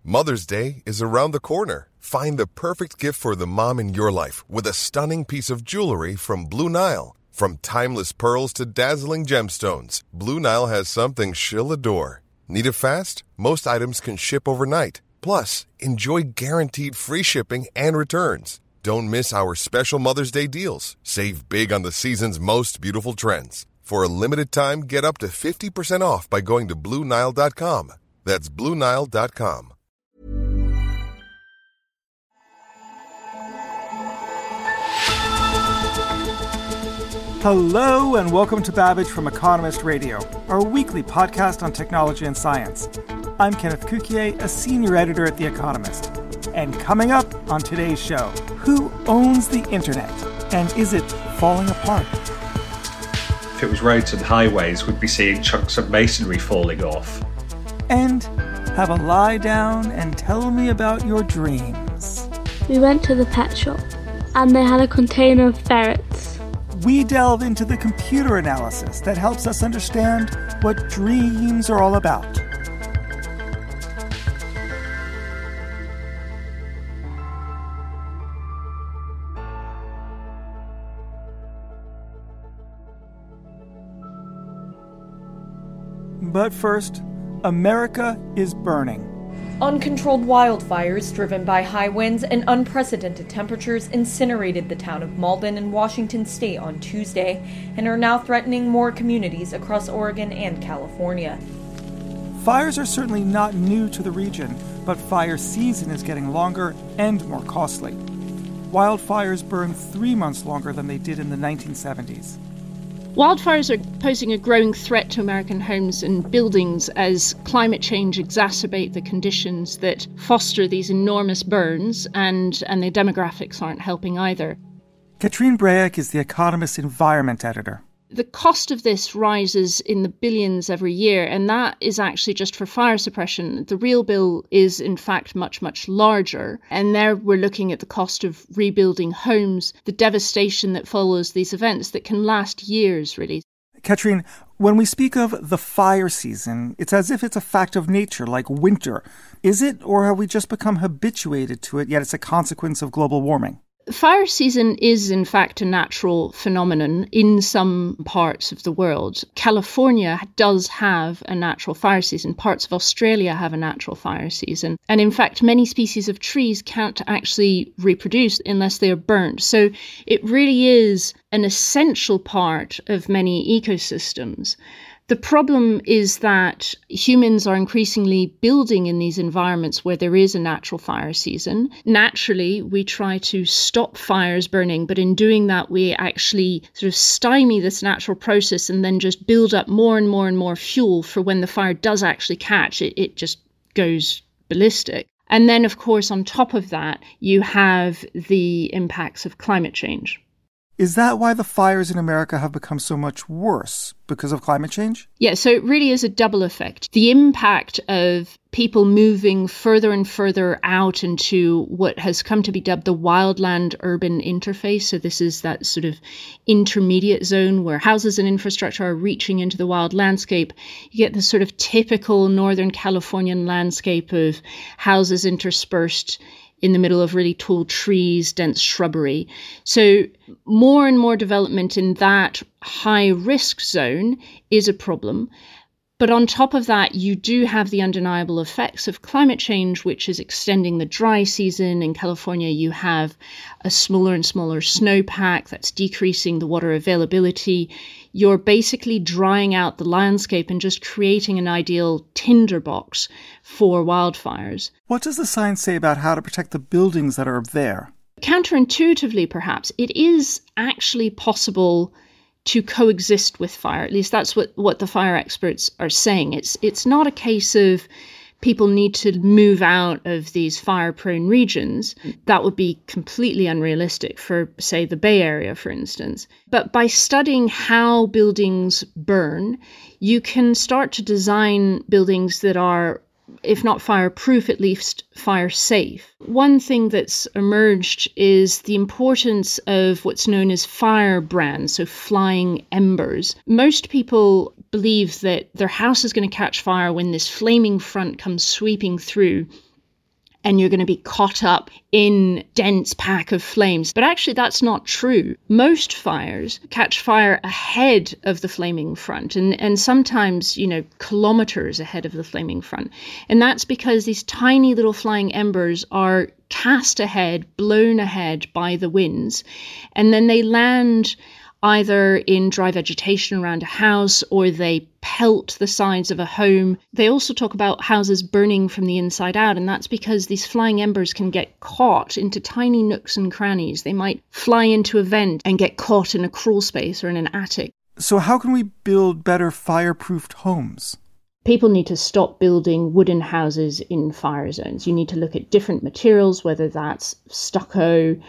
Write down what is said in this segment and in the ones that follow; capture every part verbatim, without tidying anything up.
Mother's Day is around the corner. Find the perfect gift for the mom in your life with a stunning piece of jewelry from Blue Nile. From timeless pearls to dazzling gemstones, Blue Nile has something she'll adore. Need it fast? Most items can ship overnight. Plus, enjoy guaranteed free shipping and returns. Don't miss our special Mother's Day deals. Save big on the season's most beautiful trends. For a limited time, get up to fifty percent off by going to Blue Nile dot com. That's Blue Nile dot com. Hello and welcome to Babbage from Economist Radio, our weekly podcast on technology and science. I'm Kenneth Cukier, a senior editor at The Economist. And coming up on today's show, who owns the internet and is it falling apart? If it was roads and highways, we'd be seeing chunks of masonry falling off. And have a lie down and tell me about your dreams. We went to the pet shop and they had a container of ferrets. We delve into the computer analysis that helps us understand what dreams are all about. But first, America is burning. Uncontrolled wildfires driven by high winds and unprecedented temperatures incinerated the town of Malden in Washington state on Tuesday and are now threatening more communities across Oregon and California. Fires are certainly not new to the region, but fire season is getting longer and more costly. Wildfires burn three months longer than they did in the nineteen seventies. Wildfires are posing a growing threat to American homes and buildings as climate change exacerbate the conditions that foster these enormous burns, and, and the demographics aren't helping either. Katrine Brayek is The Economist's environment editor. The cost of this rises in the billions every year, and that is actually just for fire suppression. The real bill is, in fact, much, much larger. And there we're looking at the cost of rebuilding homes, the devastation that follows these events that can last years, really. Katrine, when we speak of the fire season, it's as if it's a fact of nature, like winter. Is it, or have we just become habituated to it, yet it's a consequence of global warming? Fire season is, in fact, a natural phenomenon in some parts of the world. California does have a natural fire season. Parts of Australia have a natural fire season. And in fact, many species of trees can't actually reproduce unless they are burnt. So it really is an essential part of many ecosystems. The problem is that humans are increasingly building in these environments where there is a natural fire season. Naturally, we try to stop fires burning, but in doing that, we actually sort of stymie this natural process and then just build up more and more and more fuel for when the fire does actually catch. It, it just goes ballistic. And then, of course, on top of that, you have the impacts of climate change. Is that why the fires in America have become so much worse? Because of climate change? Yeah, so it really is a double effect. The impact of people moving further and further out into what has come to be dubbed the wildland-urban interface. So this is that sort of intermediate zone where houses and infrastructure are reaching into the wild landscape. You get this sort of typical Northern Californian landscape of houses interspersed in the middle of really tall trees, dense shrubbery. So more and more development in that high risk zone is a problem. But on top of that, you do have the undeniable effects of climate change, which is extending the dry season. In California, you have a smaller and smaller snowpack that's decreasing the water availability. You're basically drying out the landscape and just creating an ideal tinderbox for wildfires. What does the science say about how to protect the buildings that are there? Counterintuitively, perhaps, it is actually possible to coexist with fire. At least that's what, what the fire experts are saying. It's it's not a case of people need to move out of these fire-prone regions. That would be completely unrealistic for, say, the Bay Area, for instance. But by studying how buildings burn, you can start to design buildings that are, if not fireproof, at least fire safe. One thing that's emerged is the importance of what's known as firebrands, so flying embers. Most people believe that their house is going to catch fire when this flaming front comes sweeping through. and you're going to be caught up in dense pack of flames. But actually, that's not true. Most fires catch fire ahead of the flaming front, and, and sometimes, you know, kilometers ahead of the flaming front. And that's because these tiny little flying embers are cast ahead, blown ahead by the winds, and then they land either in dry vegetation around a house or they pelt the sides of a home. They also talk about houses burning from the inside out, and that's because these flying embers can get caught into tiny nooks and crannies. They might fly into a vent and get caught in a crawl space or in an attic. So how can we build better fireproofed homes? People need to stop building wooden houses in fire zones. You need to look at different materials, whether that's stucco,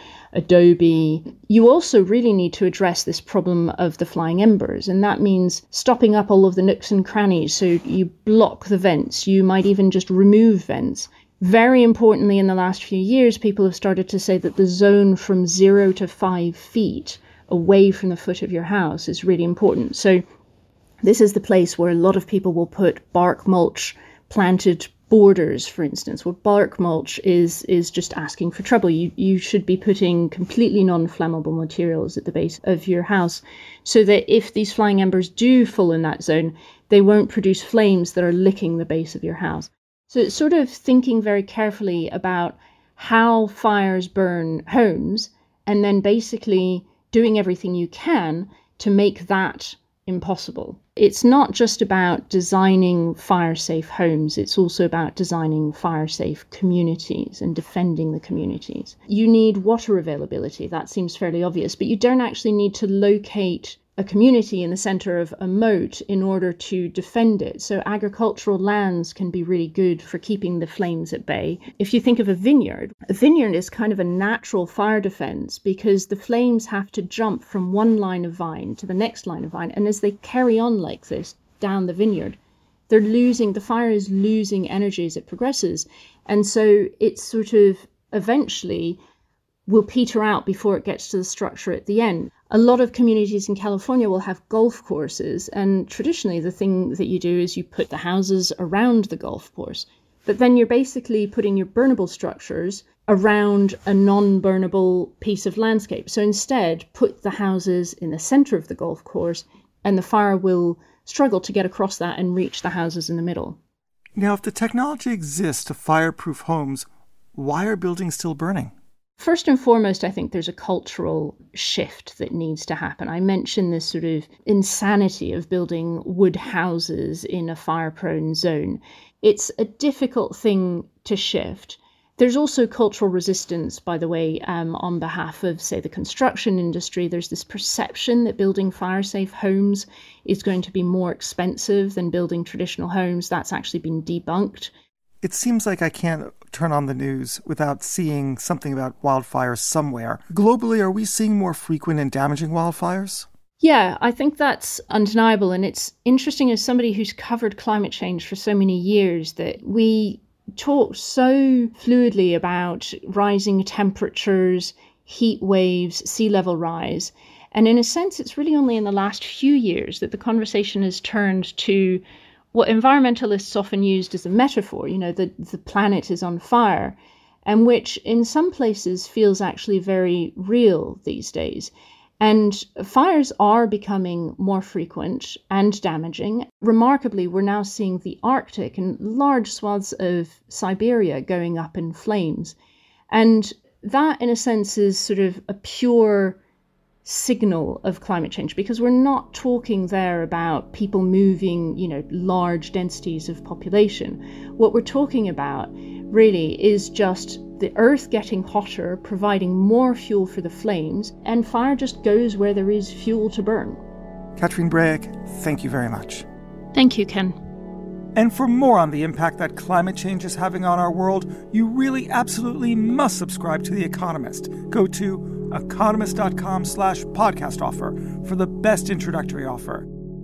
adobe. You also really need to address this problem of the flying embers, and that means stopping up all of the nooks and crannies. So you block the vents. You might even just remove vents. Very importantly, in the last few years, people have started to say that the zone from zero to five feet away from the foot of your house is really important. So this is the place where a lot of people will put bark mulch planted borders, for instance. Well, bark mulch is is just asking for trouble. You you should be putting completely non-flammable materials at the base of your house so that if these flying embers do fall in that zone, they won't produce flames that are licking the base of your house. So it's sort of thinking very carefully about how fires burn homes and then basically doing everything you can to make that impossible. It's not just about designing fire-safe homes, it's also about designing fire-safe communities and defending the communities. You need water availability, that seems fairly obvious, but you don't actually need to locate a community in the center of a moat in order to defend it. So agricultural lands can be really good for keeping the flames at bay. If you think of a vineyard, a vineyard is kind of a natural fire defense because the flames have to jump from one line of vine to the next line of vine. And as they carry on like this down the vineyard, they're losing, the fire is losing energy as it progresses. And so it's sort of eventually will peter out before it gets to the structure at the end. A lot of communities in California will have golf courses, and traditionally the thing that you do is you put the houses around the golf course, but then you're basically putting your burnable structures around a non-burnable piece of landscape. So instead, put the houses in the center of the golf course, and the fire will struggle to get across that and reach the houses in the middle. Now, if the technology exists to fireproof homes, why are buildings still burning? First and foremost, I think there's a cultural shift that needs to happen. I mentioned this sort of insanity of building wood houses in a fire-prone zone. It's a difficult thing to shift. There's also cultural resistance, by the way, um, on behalf of, say, the construction industry. There's this perception that building fire-safe homes is going to be more expensive than building traditional homes. That's actually been debunked. It seems like I can't turn on the news without seeing something about wildfires somewhere. Globally, are we seeing more frequent and damaging wildfires? Yeah, I think that's undeniable. And it's interesting as somebody who's covered climate change for so many years that we talk so fluidly about rising temperatures, heat waves, sea level rise. And in a sense, it's really only in the last few years that the conversation has turned to what environmentalists often used as a metaphor, you know, that the planet is on fire, and which in some places feels actually very real these days. And fires are becoming more frequent and damaging. Remarkably, we're now seeing the Arctic and large swaths of Siberia going up in flames. And that, in a sense, is sort of a pure signal of climate change, because we're not talking there about people moving, you know, large densities of population. What we're talking about really is just the earth getting hotter, providing more fuel for the flames, and fire just goes where there is fuel to burn. Catherine Brayek, thank you very much. Thank you, Ken. And for more on the impact that climate change is having on our world, you really absolutely must subscribe to The Economist. Go to economist.com slash podcast offer for the best introductory offer.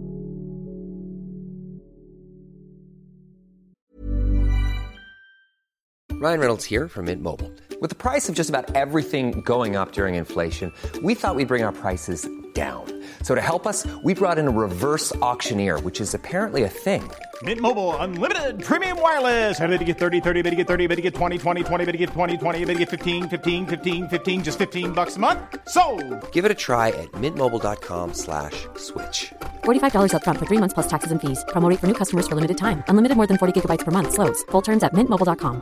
Ryan Reynolds here from Mint Mobile. With the price of just about everything going up during inflation, we thought we'd bring our prices down. So to help us, we brought in a reverse auctioneer, which is apparently a thing. Mint Mobile Unlimited Premium Wireless. How to get thirty, thirty, how to get thirty, how to get twenty, twenty, twenty, how to get twenty, twenty, how to get fifteen, fifteen, fifteen, fifteen, just fifteen bucks a month? Sold! Give it a try at mintmobile.com slash switch. forty-five dollars up front for three months plus taxes and fees. Promo rate for new customers for limited time. Unlimited more than forty gigabytes per month. Slows full terms at mint mobile dot com.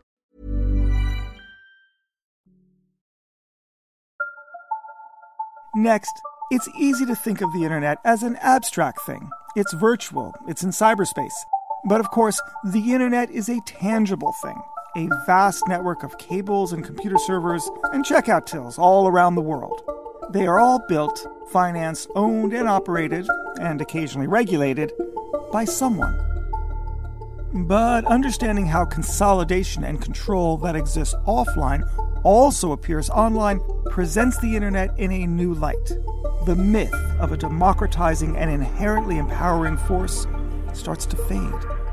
Next, it's easy to think of the internet as an abstract thing. It's virtual, it's in cyberspace. But of course, the internet is a tangible thing. A vast network of cables and computer servers and checkout tills all around the world. They are all built, financed, owned, and operated, and occasionally regulated, by someone. But understanding how consolidation and control that exists offline also appears online presents the internet in a new light. The myth of a democratizing and inherently empowering force starts to fade.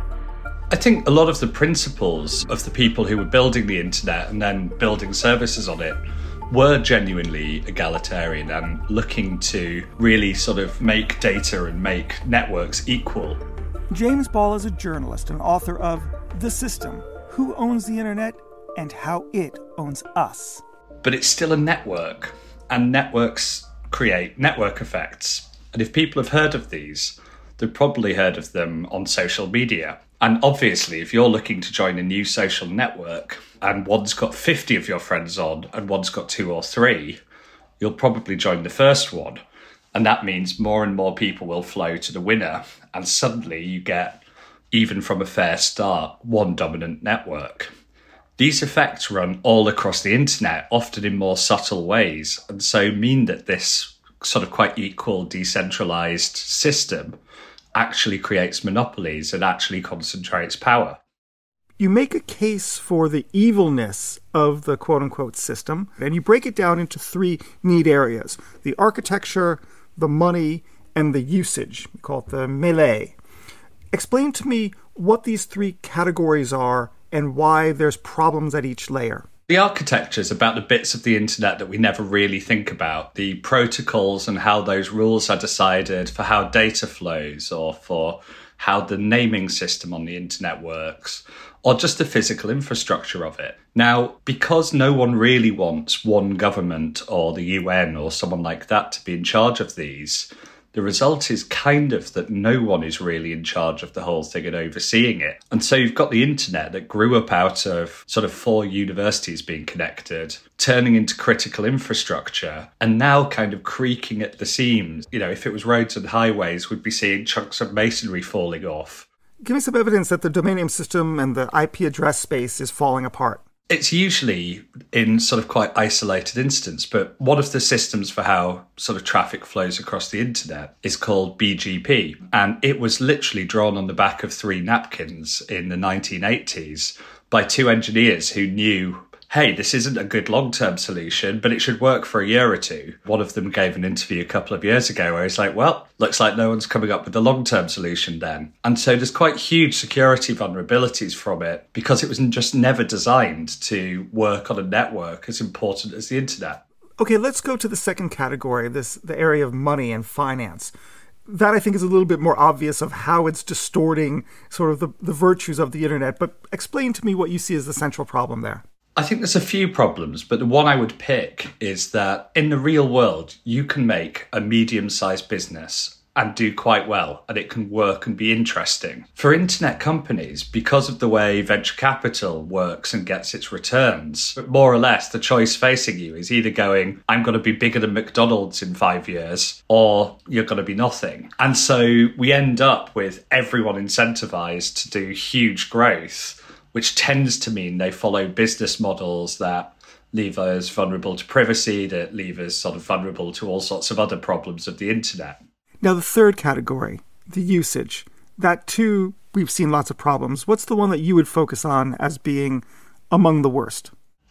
I think a lot of the principles of the people who were building the internet and then building services on it were genuinely egalitarian and looking to really sort of make data and make networks equal. James Ball is a journalist and author of The System, Who Owns the Internet and How It Owns Us. But it's still a network, and networks create network effects. And if people have heard of these, they've probably heard of them on social media. And obviously, if you're looking to join a new social network and one's got fifty of your friends on and one's got two or three, you'll probably join the first one. And that means more and more people will flow to the winner. And suddenly you get, even from a fair start, one dominant network. These effects run all across the internet, often in more subtle ways, and so mean that this sort of quite equal, decentralized system actually creates monopolies and actually concentrates power. You make a case for the evilness of the quote-unquote system, and you break it down into three neat areas: the architecture, the money, and the usage. We call it the melee. Explain to me what these three categories are and why there's problems at each layer. The architecture is about the bits of the internet that we never really think about, the protocols and how those rules are decided for how data flows or for how the naming system on the internet works, or just the physical infrastructure of it. Now, because no one really wants one government or the U N or someone like that to be in charge of these, the result is kind of that no one is really in charge of the whole thing and overseeing it. And so you've got the internet that grew up out of sort of four universities being connected, turning into critical infrastructure, and now kind of creaking at the seams. You know, if it was roads and highways, we'd be seeing chunks of masonry falling off. Give me some evidence that the domain name system and the I P address space is falling apart. It's usually in sort of quite isolated instance, but one of the systems for how sort of traffic flows across the internet is called B G P. And it was literally drawn on the back of three napkins in the nineteen eighties by two engineers who knew, hey, this isn't a good long-term solution, but it should work for a year or two. One of them gave an interview a couple of years ago where he's like, well, looks like no one's coming up with a long-term solution then. And so there's quite huge security vulnerabilities from it because it was just never designed to work on a network as important as the internet. Okay, let's go to the second category, this the area of money and finance. That, I think, is a little bit more obvious of how it's distorting sort of the, the virtues of the internet. But explain to me what you see as the central problem there. I think there's a few problems, but the one I would pick is that in the real world, you can make a medium-sized business and do quite well, and it can work and be interesting. For internet companies, because of the way venture capital works and gets its returns, more or less the choice facing you is either going, I'm going to be bigger than McDonald's in five years, or you're going to be nothing. And so we end up with everyone incentivized to do huge growth, which tends to mean they follow business models that leave us vulnerable to privacy, that leave us sort of vulnerable to all sorts of other problems of the internet. Now, the third category, the usage. That, too, we've seen lots of problems. What's the one that you would focus on as being among the worst?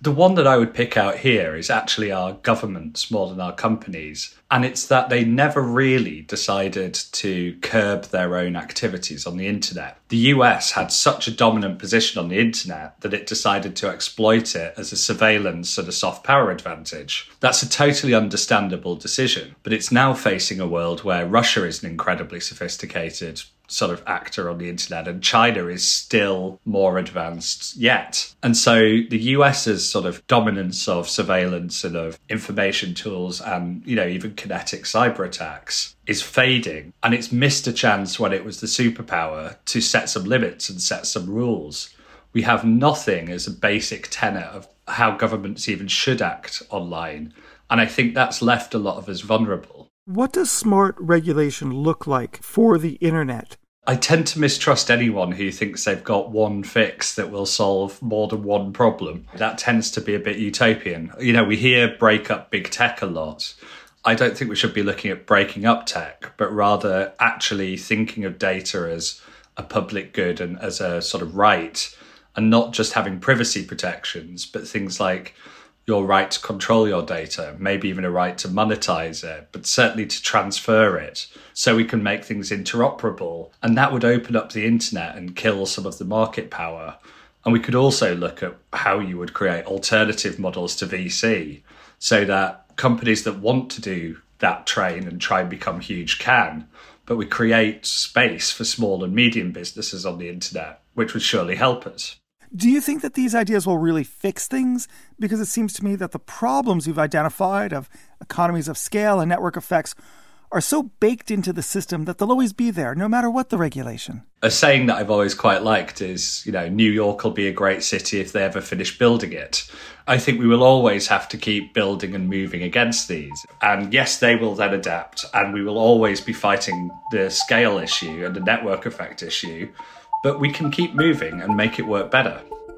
The one that I would pick out here is actually our governments more than our companies. And it's that they never really decided to curb their own activities on the internet. The U S had such a dominant position on the internet that it decided to exploit it as a surveillance and a soft power advantage. That's a totally understandable decision, but it's now facing a world where Russia is an incredibly sophisticated sort of actor on the internet, and China is still more advanced yet. And so the US's sort of dominance of surveillance and of information tools and, you know, even kinetic cyber attacks is fading. And it's missed a chance when it was the superpower to set some limits and set some rules. We have nothing as a basic tenet of how governments even should act online. And I think that's left a lot of us vulnerable. What does smart regulation look like for the internet? I tend to mistrust anyone who thinks they've got one fix that will solve more than one problem. That tends to be a bit utopian. You know, we hear break up big tech a lot. I don't think we should be looking at breaking up tech, but rather actually thinking of data as a public good and as a sort of right, and not just having privacy protections, but things like your right to control your data, maybe even a right to monetize it, but certainly to transfer it so we can make things interoperable. And that would open up the internet and kill some of the market power. And we could also look at how you would create alternative models to V C so that companies that want to do that train and try and become huge can, but we create space for small and medium businesses on the internet, which would surely help us. Do you think that these ideas will really fix things? Because it seems to me that the problems you've identified of economies of scale and network effects are so baked into the system that they'll always be there, no matter what the regulation. A saying that I've always quite liked is, you know, New York will be a great city if they ever finish building it. I think we will always have to keep building and moving against these. And yes, they will then adapt, and we will always be fighting the scale issue and the network effect issue. But we can keep moving and make it work better.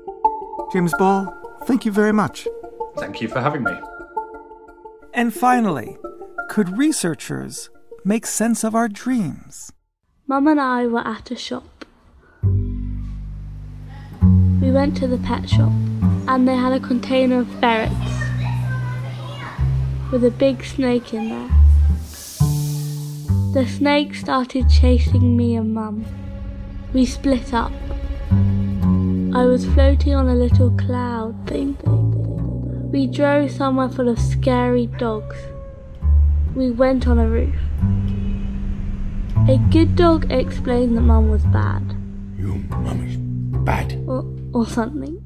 James Ball, thank you very much. Thank you for having me. And finally, could researchers make sense of our dreams? Mum and I were at a shop. We went to the pet shop and they had a container of ferrets with a big snake in there. The snake started chasing me and Mum. We split up. I was floating on a little cloud thing. We drove somewhere full of scary dogs. We went on a roof. A good dog explained that Mum was bad. Your mum is bad? Or, or something.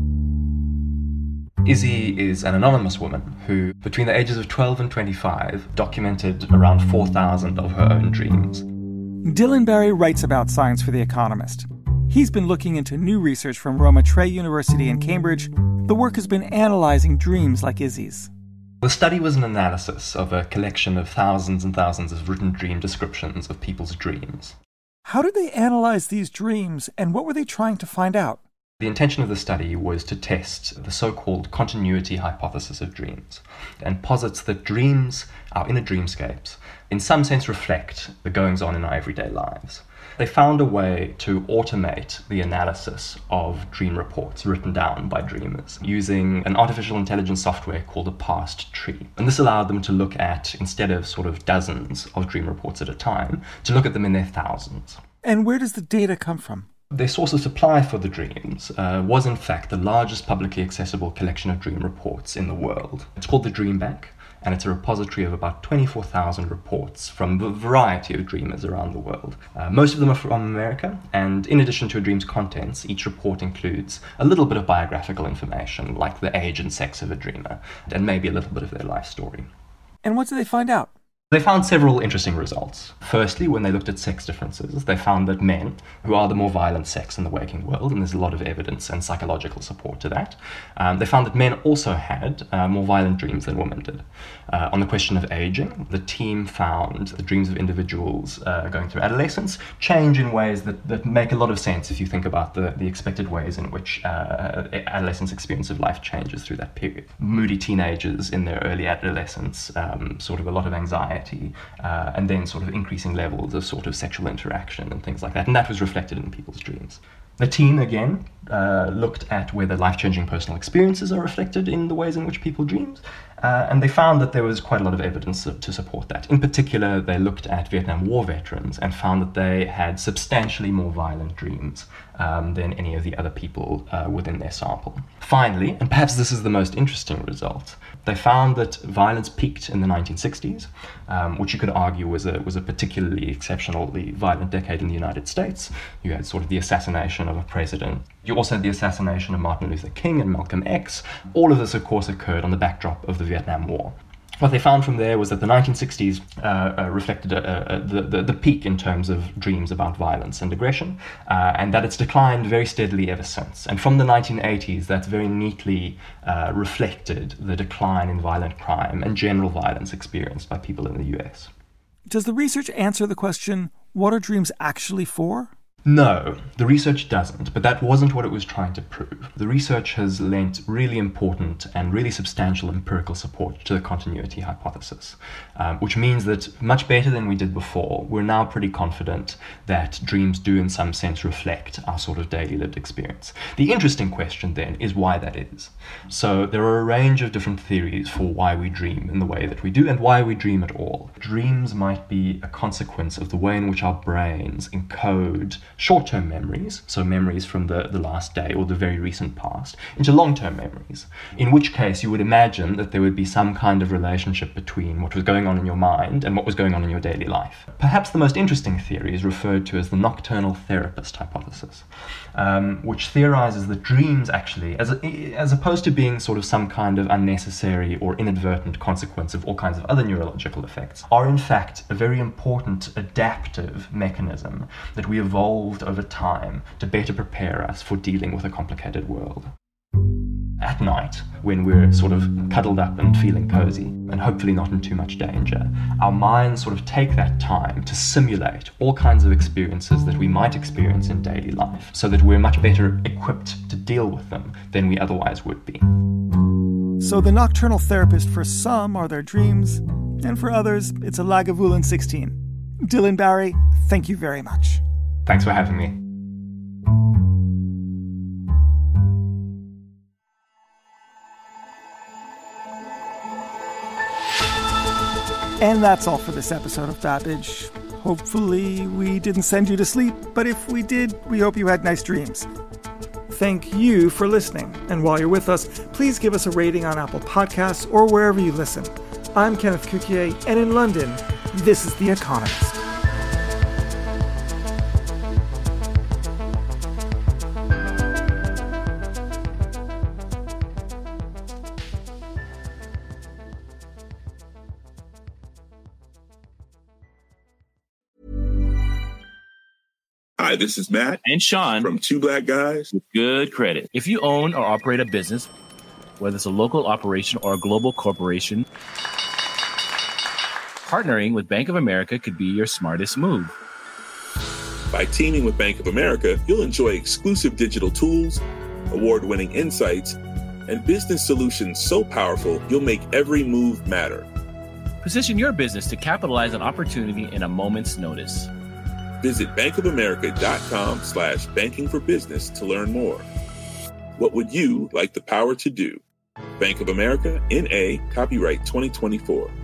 Izzy is an anonymous woman who, between the ages of twelve and twenty-five, documented around four thousand of her own dreams. Dylan Barry writes about science for The Economist. He's been looking into new research from Roma Tre University in Cambridge. The work has been analysing dreams like Izzy's. The study was an analysis of a collection of thousands and thousands of written dream descriptions of people's dreams. How did they analyse these dreams, and what were they trying to find out? The intention of the study was to test the so-called continuity hypothesis of dreams, and posits that dreams, our inner dreamscapes, in some sense reflect the goings-on in our everyday lives. They found a way to automate the analysis of dream reports written down by dreamers using an artificial intelligence software called a parsed tree. And this allowed them to look at, instead of sort of dozens of dream reports at a time, to look at them in their thousands. And where does the data come from? Their source of supply for the dreams uh, was in fact the largest publicly accessible collection of dream reports in the world. It's called the Dream Bank, and it's a repository of about twenty-four thousand reports from a variety of dreamers around the world. Uh, most of them are from America, and in addition to a dream's contents, each report includes a little bit of biographical information, like the age and sex of a dreamer, and maybe a little bit of their life story. And what did they find out? They found several interesting results. Firstly, when they looked at sex differences, they found that men, who are the more violent sex in the waking world, and there's a lot of evidence and psychological support to that, um, they found that men also had uh, more violent dreams than women did. Uh, on the question of aging, the team found the dreams of individuals uh, going through adolescence change in ways that, that make a lot of sense if you think about the, the expected ways in which uh, adolescents' experience of life changes through that period. Moody teenagers in their early adolescence, um, sort of a lot of anxiety, Uh, and then sort of increasing levels of sort of sexual interaction and things like that. And that was reflected in people's dreams. The team, again, uh, looked at whether life-changing personal experiences are reflected in the ways in which people dream, uh, and they found that there was quite a lot of evidence to support that. In particular, they looked at Vietnam War veterans and found that they had substantially more violent dreams um, than any of the other people uh, within their sample. Finally, and perhaps this is the most interesting result, they found that violence peaked in the nineteen sixties, um, which you could argue was a was a particularly exceptionally violent decade in the United States. You had sort of the assassination of a president. You also had the assassination of Martin Luther King and Malcolm X. All of this, of course, occurred on the backdrop of the Vietnam War. What they found from there was that the nineteen sixties uh, uh, reflected a, a, the, the, the peak in terms of dreams about violence and aggression, uh, and that it's declined very steadily ever since. And from the nineteen eighties, that's very neatly uh, reflected the decline in violent crime and general violence experienced by people in the U S. Does the research answer the question, what are dreams actually for? No, the research doesn't, but that wasn't what it was trying to prove. The research has lent really important and really substantial empirical support to the continuity hypothesis, um, which means that much better than we did before, we're now pretty confident that dreams do in some sense reflect our sort of daily lived experience. The interesting question then is why that is. So there are a range of different theories for why we dream in the way that we do and why we dream at all. Dreams might be a consequence of the way in which our brains encode short-term memories, so memories from the, the last day or the very recent past, into long-term memories, in which case you would imagine that there would be some kind of relationship between what was going on in your mind and what was going on in your daily life. Perhaps the most interesting theory is referred to as the nocturnal therapist hypothesis, um, which theorizes that dreams actually, as, a, as opposed to being sort of some kind of unnecessary or inadvertent consequence of all kinds of other neurological effects, are in fact a very important adaptive mechanism that we evolved over time to better prepare us for dealing with a complicated world. At night, when we're sort of cuddled up and feeling cozy, and hopefully not in too much danger, our minds sort of take that time to simulate all kinds of experiences that we might experience in daily life, so that we're much better equipped to deal with them than we otherwise would be. So the nocturnal therapist for some are their dreams, and for others, it's a Lagavulin sixteen. Dylan Barry, thank you very much. Thanks for having me. And that's all for this episode of Babbage. Hopefully we didn't send you to sleep, but if we did, we hope you had nice dreams. Thank you for listening, and while you're with us, please give us a rating on Apple Podcasts or wherever you listen. I'm Kenneth Cukier, and in London, this is The Economist. Hi, this is Matt and Sean from Two Black Guys with Good Credit. If you own or operate a business, whether it's a local operation or a global corporation, partnering with Bank of America could be your smartest move. By teaming with Bank of America, you'll enjoy exclusive digital tools, award-winning insights, and business solutions so powerful you'll make every move matter. Position your business to capitalize on opportunity in a moment's notice. Visit bankofamerica.com slash banking for business to learn more. What would you like the power to do? Bank of America, N A, copyright twenty twenty-four.